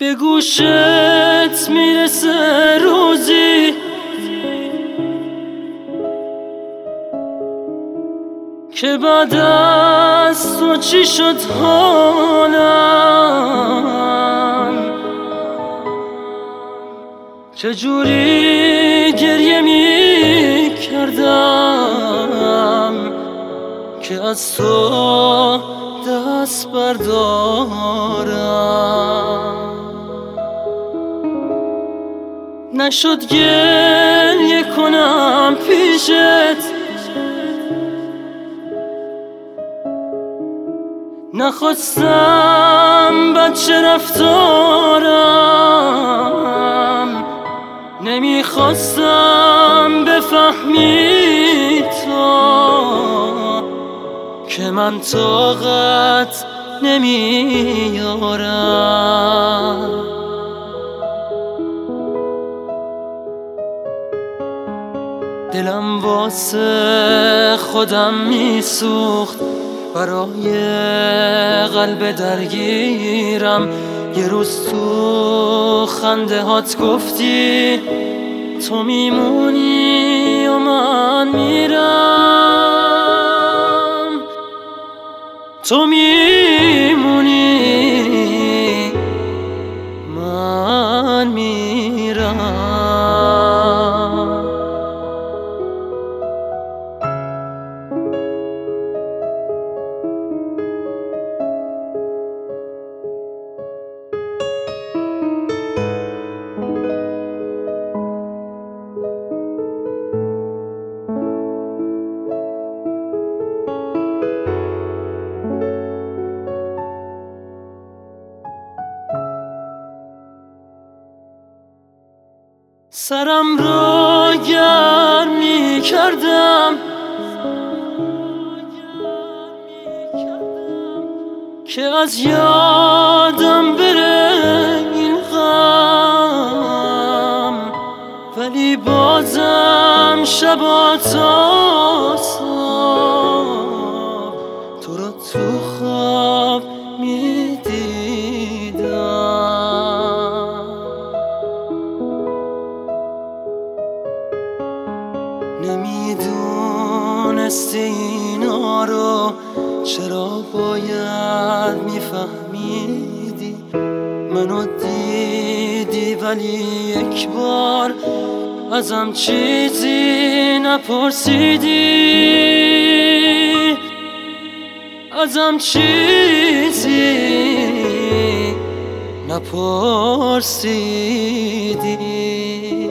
به گوشت میرسه روزی که بعد از تو چی شد حالم، چجوری گریه می کردم که از تو دست بردارم. نشد گریه کنم پیشت، نخواستم بچه رفتارم، نمیخواستم بفهمی تو که من طاقت نمیارم. دلم واسه خودم میسوخت، برای قلب درگیرم. یه روز تو خنده هات گفتی تو میمونی و من میرم، تو میمونی من میرم. سرم رو گرم می کردم که از یادم بره این غم، ولی بازم شبا تا صبح تو رو تو خواب می دیدم. نمیدونستی اینا رو، چرا باید میفهمیدی؟ منو دیدی ولی یک بار ازم چیزی نپرسیدی، ازم چیزی نپرسیدی.